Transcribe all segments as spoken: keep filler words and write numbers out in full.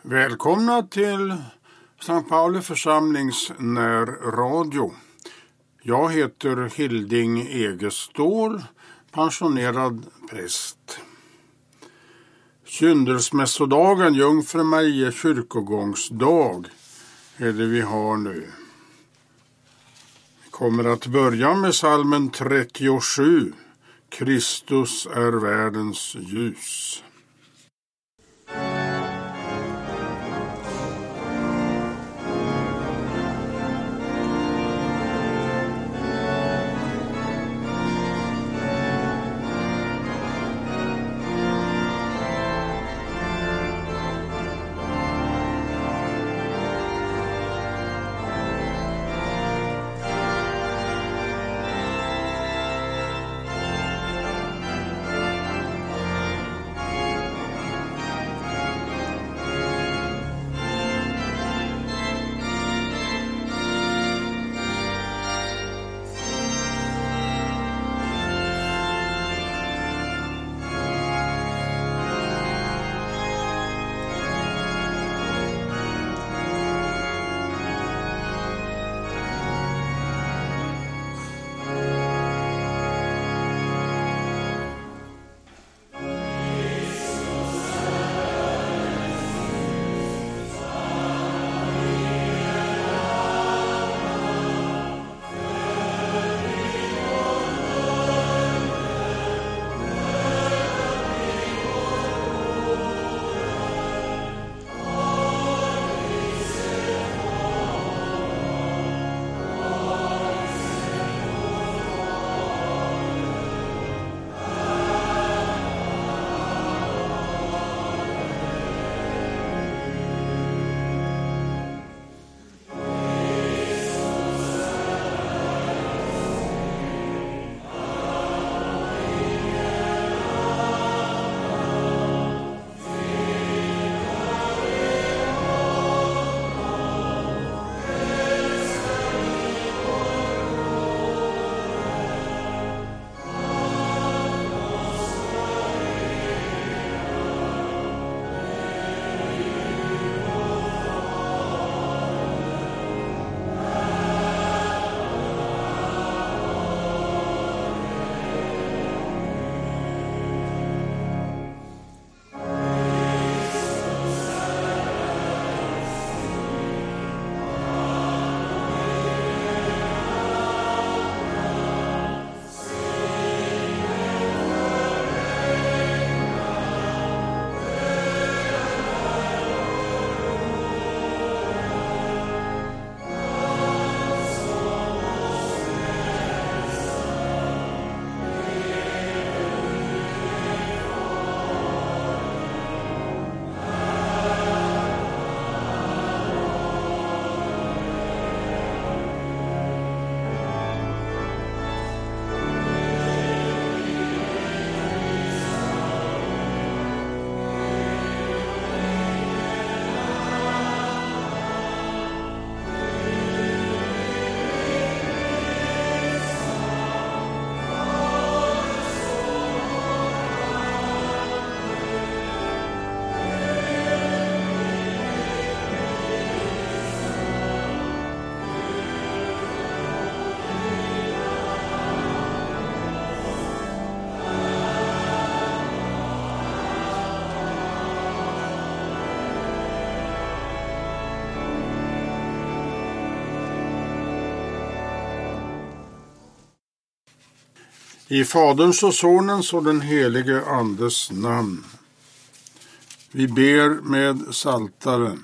Välkomna till Sankt Pauli församlings närradio. Jag heter Hilding Egestål, pensionerad präst. Syndersmässodagen, Jungfru Maria kyrkogångsdag, är det vi har nu. Vi kommer att börja med psalmen trettiosju. Kristus är världens ljus. I Faderns och Sonens och den helige Andes namn. Vi ber med psaltaren.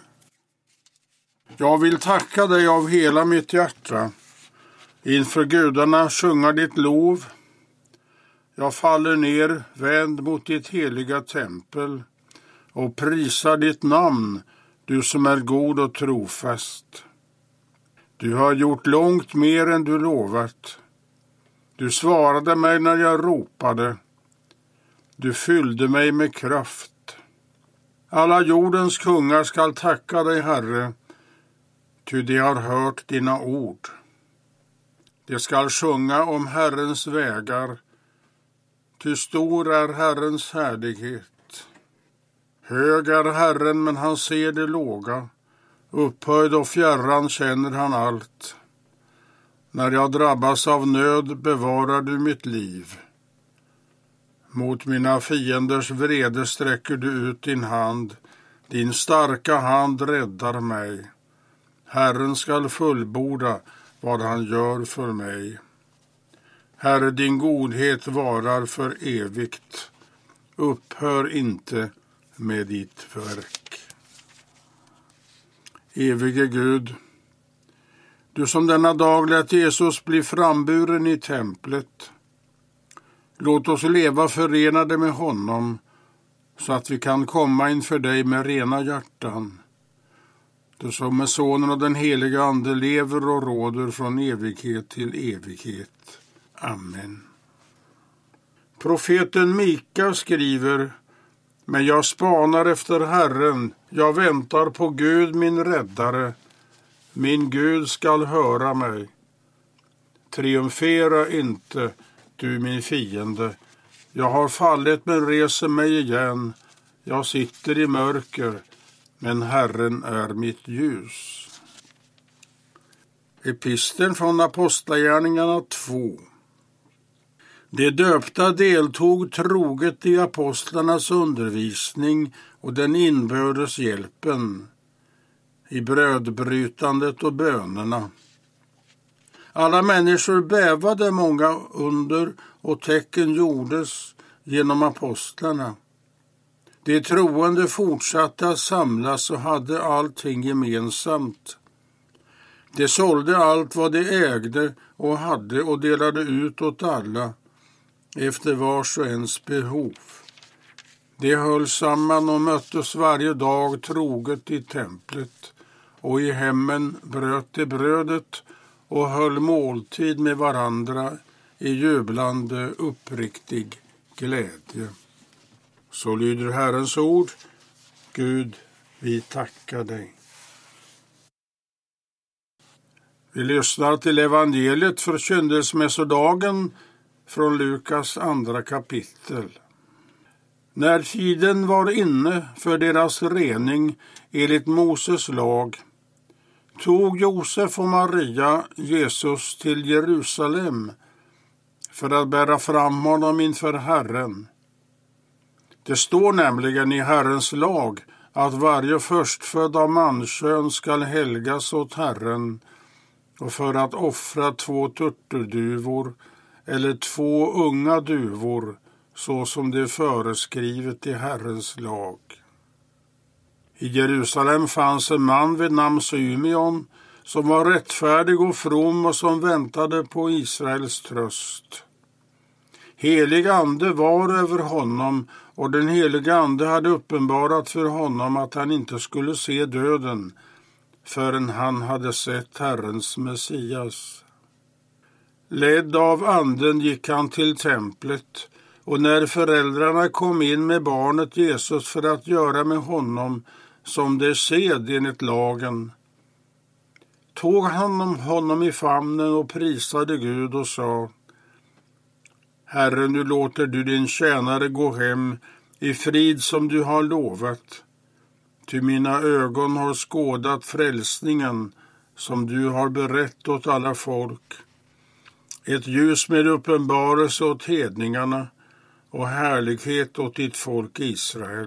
Jag vill tacka dig av hela mitt hjärta. Inför gudarna sjunga ditt lov. Jag faller ner, vänd mot ditt heliga tempel och prisar ditt namn, du som är god och trofast. Du har gjort långt mer än du lovat. Du svarade mig när jag ropade. Du fyllde mig med kraft. Alla jordens kungar skall tacka dig, Herre, ty de har hört dina ord. De skall sjunga om Herrens vägar, ty stor är Herrens härlighet. Hög är Herren, men han ser det låga. Upphöjd och fjärran känner han allt. När jag drabbas av nöd bevarar du mitt liv. Mot mina fienders vrede sträcker du ut din hand. Din starka hand räddar mig. Herren skall fullborda vad han gör för mig. Herre, din godhet varar för evigt. Upphör inte med ditt verk. Evige Gud, du som denna dag lät Jesus bli framburen i templet, låt oss leva förenade med honom så att vi kan komma inför dig med rena hjärtan. Du som med Sonen och den heliga Ande lever och råder från evighet till evighet. Amen. Profeten Mika skriver: Men jag spanar efter Herren, jag väntar på Gud min räddare. Min Gud skall höra mig. Triumfera inte, du min fiende. Jag har fallit men reser mig igen. Jag sitter i mörker, men Herren är mitt ljus. Episteln från Apostlagärningarna två. De döpta deltog troget i apostlarnas undervisning och den inbördes hjälpen, i brödbrytandet och bönerna. Alla människor bävade, många under och tecken gjordes genom apostlarna. De troende fortsatte att samlas och hade allting gemensamt. De sålde allt vad de ägde och hade och delade ut åt alla, efter vars och ens behov. De höll samman och möttes varje dag troget i templet, och i hemmen bröt de brödet och höll måltid med varandra i jublande uppriktig glädje. Så lyder Herrens ord. Gud, vi tackar dig. Vi lyssnar till evangeliet för förkynnelsemässodagen från Lukas andra kapitel. När tiden var inne för deras rening enligt Moses lag, tog Josef och Maria Jesus till Jerusalem för att bära fram honom inför Herren. Det står nämligen i Herrens lag att varje förstfödd av manskön skall helgas åt Herren, och för att offra två turturduvor eller två unga duvor, så som det är föreskrivet i Herrens lag. I Jerusalem fanns en man vid namn Symeon som var rättfärdig och from och som väntade på Israels tröst. Helig ande var över honom, och den heliga ande hade uppenbarat för honom att han inte skulle se döden förrän han hade sett Herrens Messias. Ledd av anden gick han till templet, och när föräldrarna kom in med barnet Jesus för att göra med honom som det sed enligt lagen, tog han honom i famnen och prisade Gud och sa: Herre, nu låter du din tjänare gå hem i frid som du har lovat. Ty mina ögon har skådat frälsningen som du har berett åt alla folk. Ett ljus med uppenbarelse åt hedningarna och härlighet åt ditt folk Israel.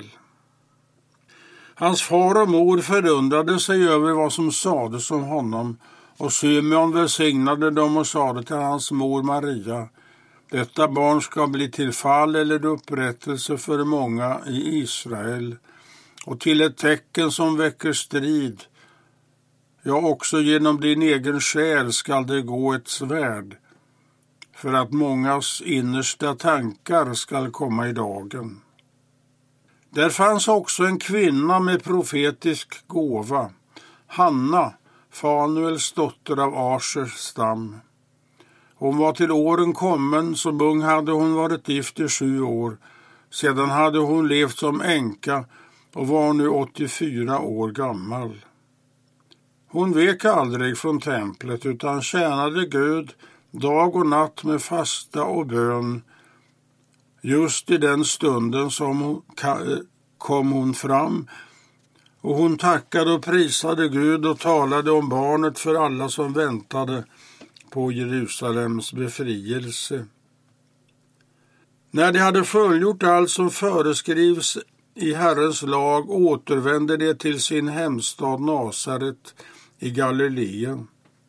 Hans far och mor förundrade sig över vad som sades om honom, och Symeon välsignade dem och sade till hans mor Maria: Detta barn ska bli till fall eller upprättelse för många i Israel, och till ett tecken som väcker strid. Ja, också genom din egen själ skall det gå ett svärd, för att mångas innersta tankar skall komma i dagen. Där fanns också en kvinna med profetisk gåva, Hanna, Fanuels dotter av Asers stam. Hon var till åren kommen, som ung hade hon varit gift i sju år. Sedan hade hon levt som änka och var nu åttiofyra år gammal. Hon vek aldrig från templet utan tjänade Gud dag och natt med fasta och bön, just i den stunden som hon, kom hon fram, och hon tackade och prisade Gud och talade om barnet för alla som väntade på Jerusalems befrielse. När de hade fullgjort allt som föreskrivs i Herrens lag återvände de till sin hemstad Nasaret i Galileen.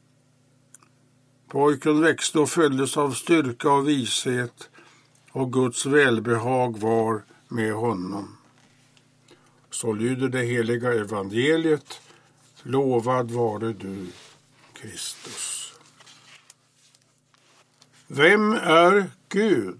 Pojken växte och följdes av styrka och vishet, och Guds välbehag var med honom. Så lyder det heliga evangeliet. Lovad vare du, Kristus. Vem är Gud?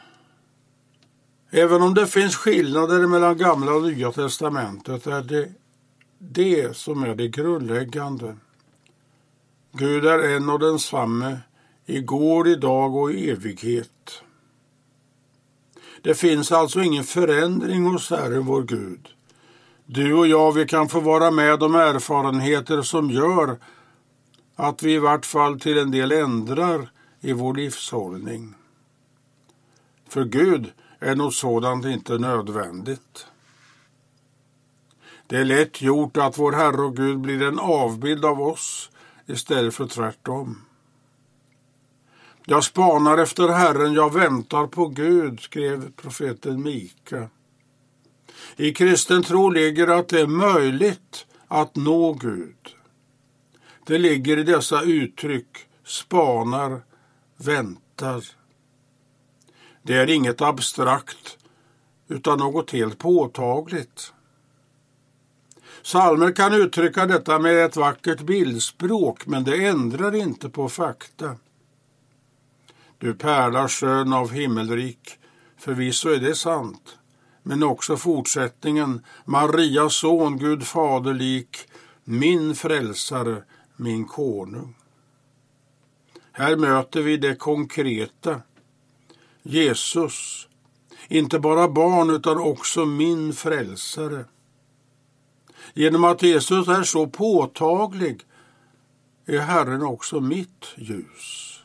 Även om det finns skillnader mellan Gamla och Nya testamentet är det det som är det grundläggande. Gud är en och densamme, igår, idag och i evighet. Det finns alltså ingen förändring hos Herren vår Gud. Du och jag, vi kan få vara med om erfarenheter som gör att vi i vart fall till en del ändrar i vår livshållning. För Gud är något sådant inte nödvändigt. Det är lätt gjort att vår Herre och Gud blir en avbild av oss istället för tvärtom. Jag spanar efter Herren, jag väntar på Gud, skrev profeten Mika. I kristen tro ligger att det är möjligt att nå Gud. Det ligger i dessa uttryck: spanar, väntar. Det är inget abstrakt utan något helt påtagligt. Psalmer kan uttrycka detta med ett vackert bildspråk, men det ändrar inte på fakta. Du pärlar skön av himmelrik, förvisso är det sant, men också fortsättningen: Marias son, Gud faderlik, min frälsare, min konung. Här möter vi det konkreta. Jesus, inte bara barn utan också min frälsare. Genom att Jesus är så påtaglig är Herren också mitt ljus.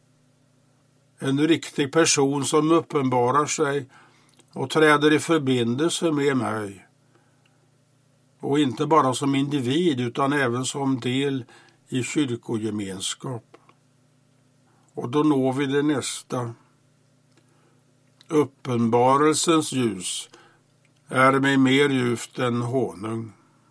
En riktig person som uppenbarar sig och träder i förbindelse med mig. Och inte bara som individ utan även som del i kyrkogemenskap. Och då når vi det nästa. Uppenbarelsens ljus är mig mer djupt än honung.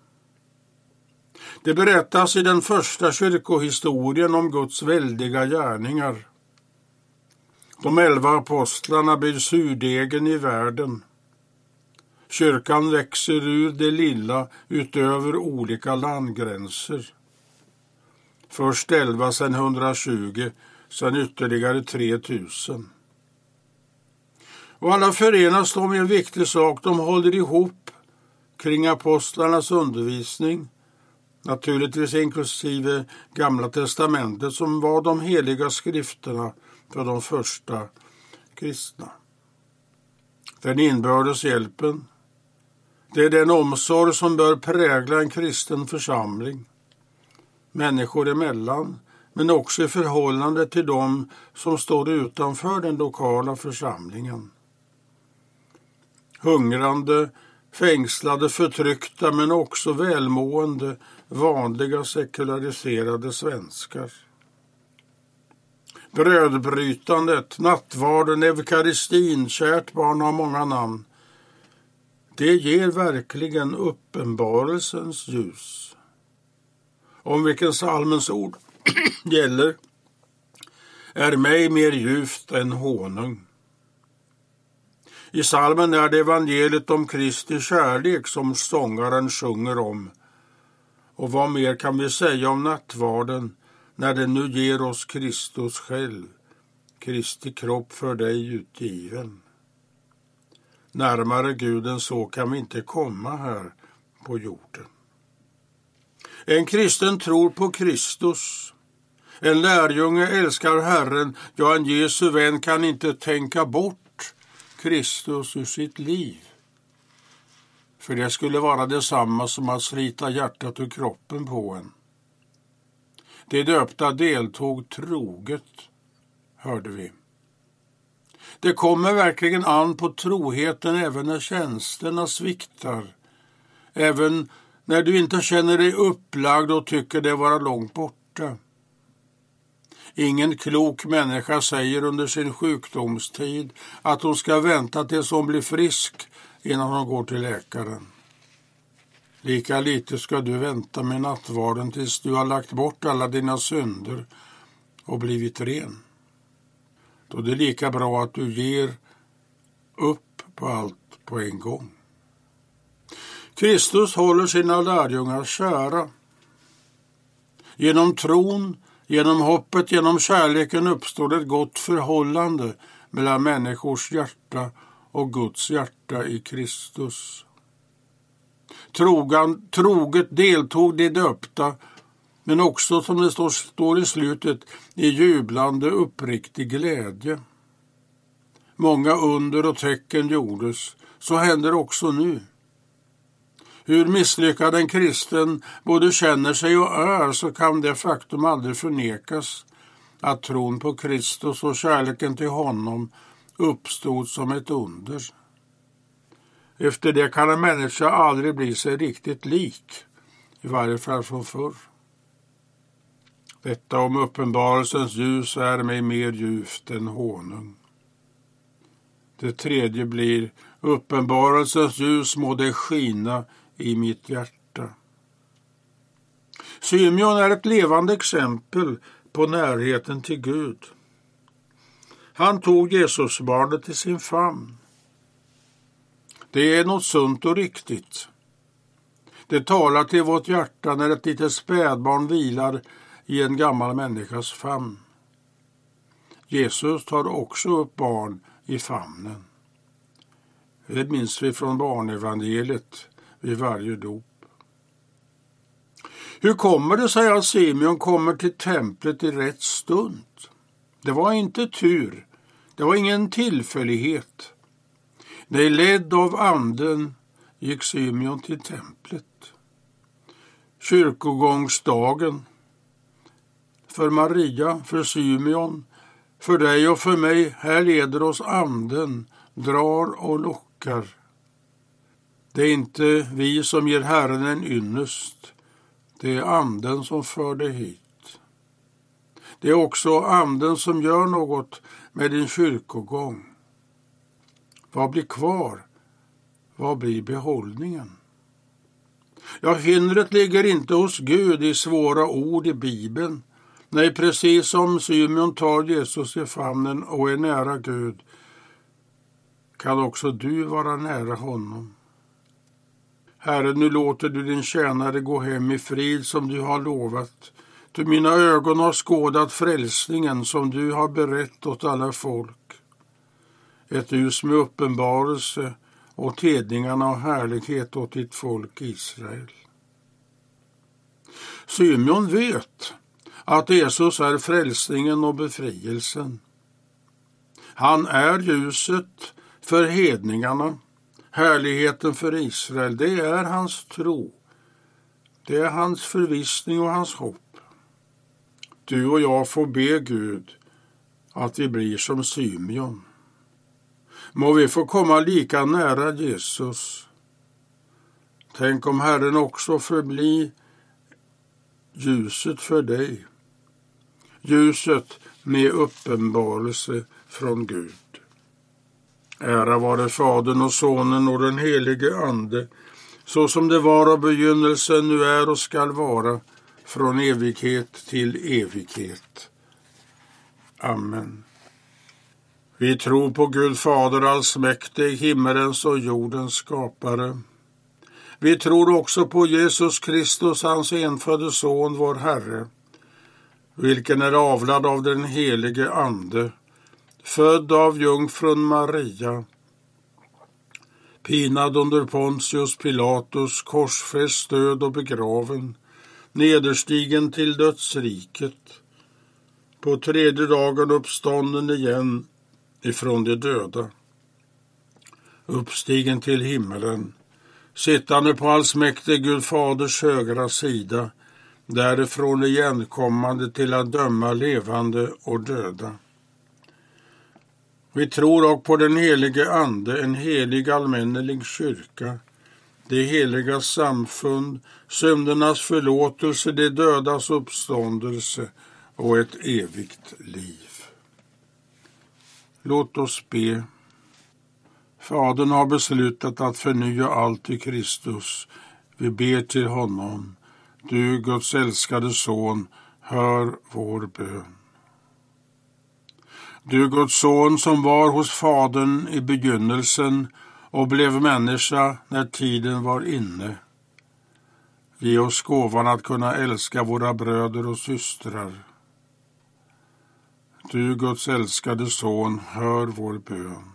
Det berättas i den första kyrkohistorien om Guds väldiga gärningar. De elva apostlarna blir surdegen i världen. Kyrkan växer ur det lilla utöver olika landgränser. Först elva, sen hundratjugo, sen ytterligare tre tusen. Och alla förenas de i en viktig sak, de håller ihop kring apostlarnas undervisning, naturligtvis inklusive Gamla testamentet som var de heliga skrifterna för de första kristna. Den inbördes hjälpen, det är den omsorg som bör prägla en kristen församling, människor emellan, men också i förhållande till dem som står utanför den lokala församlingen. Hungrande, fängslade, förtryckta men också välmående, vanliga sekulariserade svenskar. Brödbrytandet, nattvarden, eukaristin, kärt barn har många namn. Det ger verkligen uppenbarelsens ljus. Om vilken psalmens ord gäller är mig mer djupt än honung. I psalmen är det evangeliet om Kristi kärlek som sångaren sjunger om. Och vad mer kan vi säga om nattvarden när den nu ger oss Kristus själv, Kristi kropp för dig utgiven. Närmare Gud än så kan vi inte komma här på jorden. En kristen tror på Kristus. En lärjunge älskar Herren, ja en Jesu vän kan inte tänka bort Kristus ur sitt liv. För det skulle vara detsamma som att slita hjärtat ur kroppen på en. De döpta deltog troget, hörde vi. Det kommer verkligen an på troheten även när tjänsterna sviktar. Även när du inte känner dig upplagd och tycker det vara långt borta. Ingen klok människa säger under sin sjukdomstid att hon ska vänta tills hon blir frisk innan hon går till läkaren. Lika lite ska du vänta med nattvarden tills du har lagt bort alla dina synder och blivit ren. Då är det lika bra att du ger upp på allt på en gång. Kristus håller sina lärjungar kära. Genom tron, genom hoppet, genom kärleken uppstår ett gott förhållande mellan människors hjärta och Guds hjärta i Kristus. Trogan, troget deltog de döpta, men också, som det står, står i slutet, i jublande uppriktig glädje. Många under och tecken gjordes, så händer också nu. Hur misslyckad en kristen både känner sig och är, så kan det faktum aldrig förnekas att tron på Kristus och kärleken till honom uppstod som ett under. Efter det kan en människa aldrig bli sig riktigt lik, i varje fall från förr. Detta om uppenbarelsens ljus är mig mer djupt än honung. Det tredje blir: uppenbarelsens ljus må det skina i mitt hjärta. Symeon är ett levande exempel på närheten till Gud. Han tog Jesusbarnet i sin famn. Det är något sunt och riktigt. Det talar till vårt hjärta när ett litet spädbarn vilar i en gammal människas famn. Jesus tar också upp barn i famnen. Det minns vi från barnevangeliet vid varje dop. Hur kommer det sig att Simeon kommer till templet i rätt stund? Det var inte tur. Det var ingen tillfällighet. Nej, ledd av anden gick Simeon till templet. Kyrkogångsdagen. För Maria, för Simeon, för dig och för mig, här leder oss anden, drar och lockar. Det är inte vi som ger Herren en ynnest, det är anden som för dig hit. Det är också anden som gör något med din kyrkogång. Vad blir kvar? Vad blir behållningen? Ja, hindret ligger inte hos Gud i svåra ord i Bibeln. Nej, precis som Simeon tar Jesus i famnen och är nära Gud, kan också du vara nära honom. Herre, nu låter du din tjänare gå hem i frid som du har lovat. Du, mina ögon har skådat frälsningen som du har berett åt alla folk. Ett ljus med uppenbarelse och tidningarna och härlighet åt ditt folk Israel. Simeon vet att Jesus är frälsningen och befrielsen. Han är ljuset för hedningarna, härligheten för Israel. Det är hans tro. Det är hans förvissning och hans hopp. Du och jag får be Gud att vi blir som Simeon. Må vi få komma lika nära Jesus. Tänk om Herren också förbli ljuset för dig. Ljuset med uppenbarelse från Gud. Ära vare Fadern och Sonen och den helige Ande, så som det var av begynnelsen, nu är och skall vara, från evighet till evighet. Amen. Vi tror på Gud Fader allsmäktig, himmelens och jordens skapare. Vi tror också på Jesus Kristus, hans enfödde son, vår Herre, vilken är avlad av den helige Ande, född av jungfrun Maria, pinad under Pontius Pilatus, korsfäst, död och begraven, nederstigen till dödsriket, på tredje dagen uppstånden igen ifrån de döda, uppstigen till himmelen, sittande på allsmäktig Gud Faders högra sida, därifrån igenkommande till att döma levande och döda. Vi tror också på den helige ande, en helig allmännelig kyrka, det heliga samfund, syndernas förlåtelse, det dödas uppståndelse och ett evigt liv. Låt oss be. Fadern har beslutat att förnya allt i Kristus. Vi ber till honom. Du, Guds älskade son, hör vår bön. Du, Guds son, som var hos Fadern i begynnelsen och blev människa när tiden var inne. Ge oss gåvan att kunna älska våra bröder och systrar. Du, Guds älskade son, hör vår bön.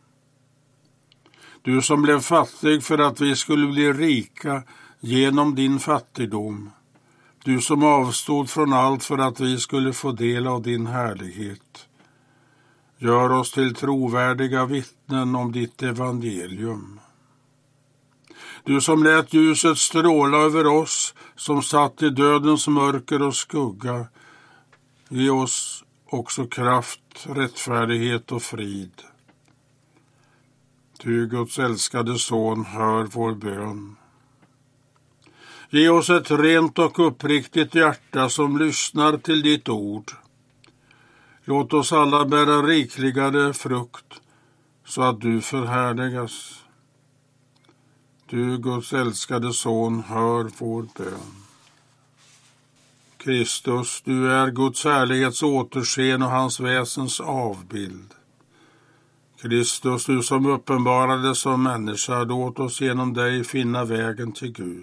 Du som blev fattig för att vi skulle bli rika genom din fattigdom. Du som avstod från allt för att vi skulle få del av din härlighet. Gör oss till trovärdiga vittnen om ditt evangelium. Du som lät ljuset stråla över oss, som satt i dödens mörker och skugga. Ge oss också kraft, rättfärdighet och frid. Du, Guds älskade son, hör vår bön. Ge oss ett rent och uppriktigt hjärta som lyssnar till ditt ord. Låt oss alla bära rikligare frukt så att du förhärligas. Du, Guds älskade son, hör vår bön. Kristus, du är Guds härlighets återsken och hans väsens avbild. Kristus, du som uppenbarades som människa, låt oss genom dig finna vägen till Gud.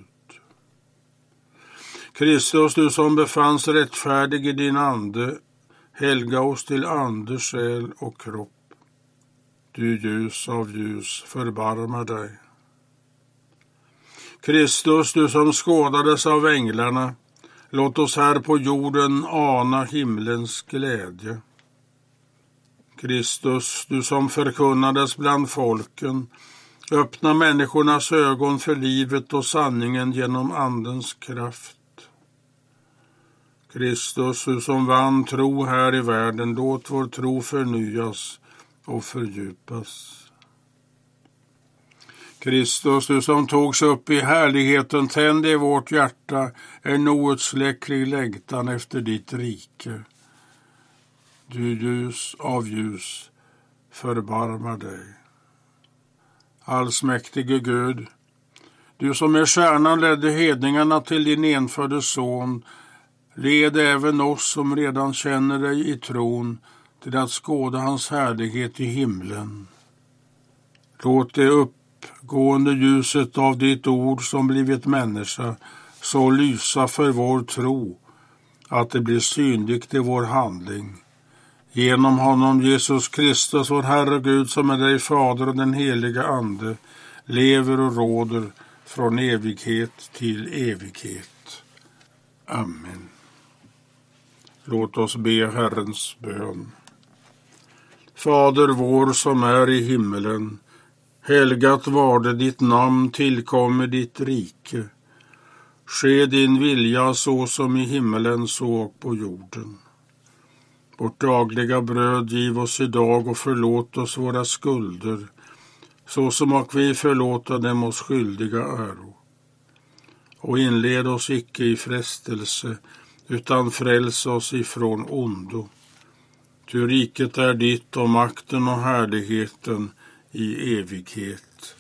Kristus, du som befanns rättfärdig i din ande, helga oss till ande, själ och kropp. Du ljus av ljus, förbarma dig. Kristus, du som skådades av änglarna, låt oss här på jorden ana himlens glädje. Kristus, du som förkunnades bland folken, öppna människornas ögon för livet och sanningen genom andens kraft. Kristus, du som vann tro här i världen, låt vår tro förnyas och fördjupas. Kristus, du som togs upp i härligheten, tänd i vårt hjärta en outsläcklig längtan efter ditt rike. Du ljus av ljus, förbarma dig. Allsmäktige Gud, du som med stjärnan ledde hedningarna till din enfödde son, led även oss som redan känner dig i tron till att skåda hans härlighet i himlen. Låt det uppgående ljuset av ditt ord som blivit människa så lysa för vår tro att det blir synligt i vår handling. Genom honom, Jesus Kristus, vår Herre Gud, som är dig Fader och den heliga Ande, lever och råder från evighet till evighet. Amen. Låt oss be Herrens bön. Fader vår som är i himmelen, helgat varde ditt namn, tillkommer ditt rike. Ske din vilja så som i himmelen så och på jorden. Vårt dagliga bröd giv oss idag och förlåt oss våra skulder, så som och vi förlåta dem oss skyldiga äro. Och inled oss icke i frestelse, utan fräls oss ifrån ondo. Ty riket är ditt och makten och härligheten i evighet.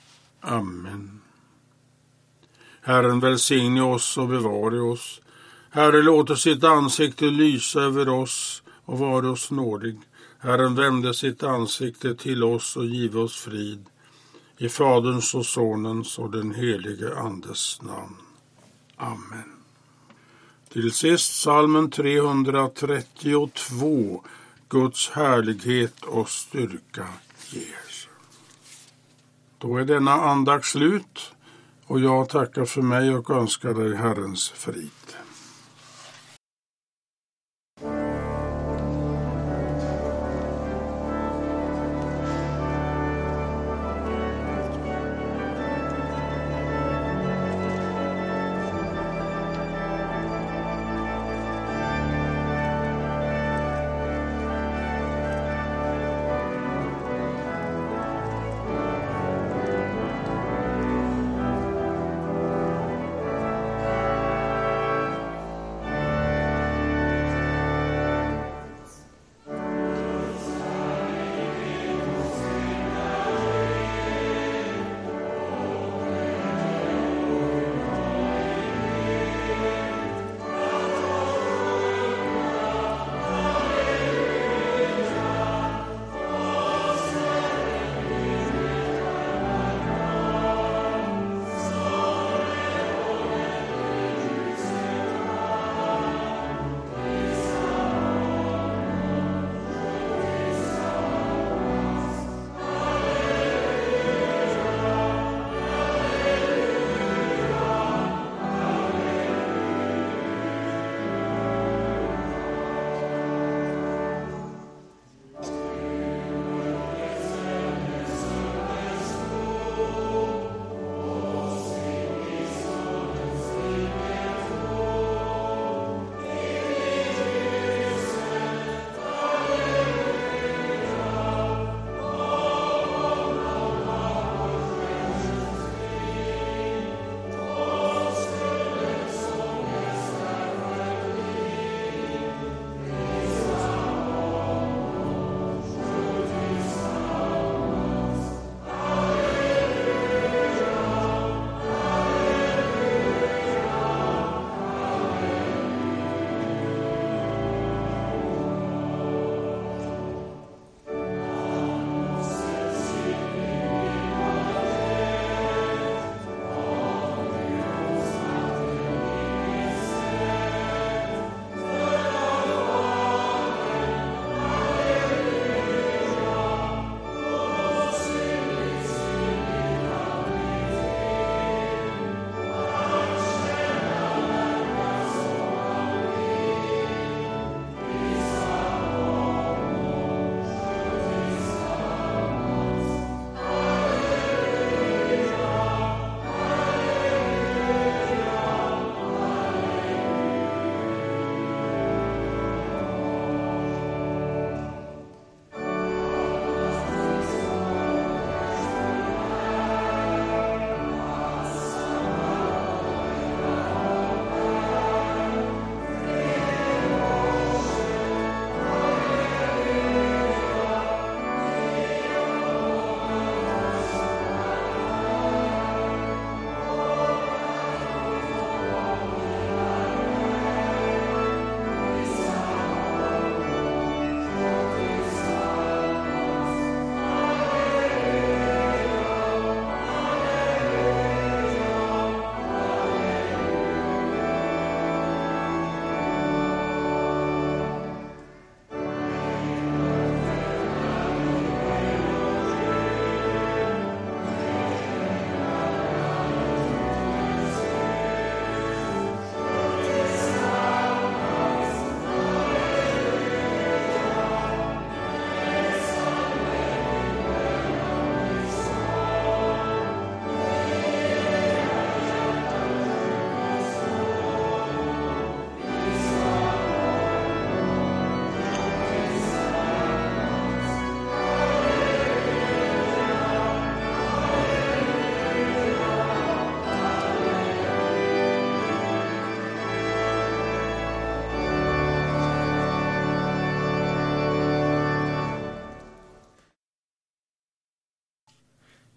Amen. Herren välsigne oss och bevare oss. Herre låter sitt ansikte lysa över oss och vara oss nådig. Herren vände sitt ansikte till oss och giv oss frid. I Faderns och Sonens och den helige Andes namn. Amen. Till sist psalmen trehundratrettiotvå. Guds härlighet och styrka ger. Då är denna andakt slut och jag tackar för mig och önskar dig Herrens frid.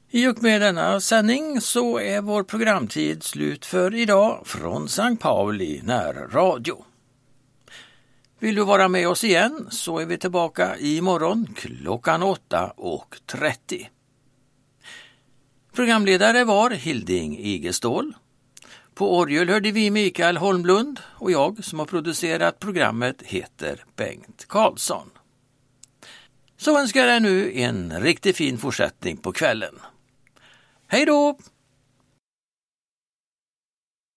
I och med denna sändning så är vår programtid slut för idag från Sankt Pauli närradio. Vill du vara med oss igen så är vi tillbaka imorgon klockan åtta och trettio. Programledare var Hilding Igestål. På orgel hörde vi Mikael Holmlund och jag som har producerat programmet heter Bengt Karlsson. Så önskar jag nu en riktigt fin fortsättning på kvällen. Hej då!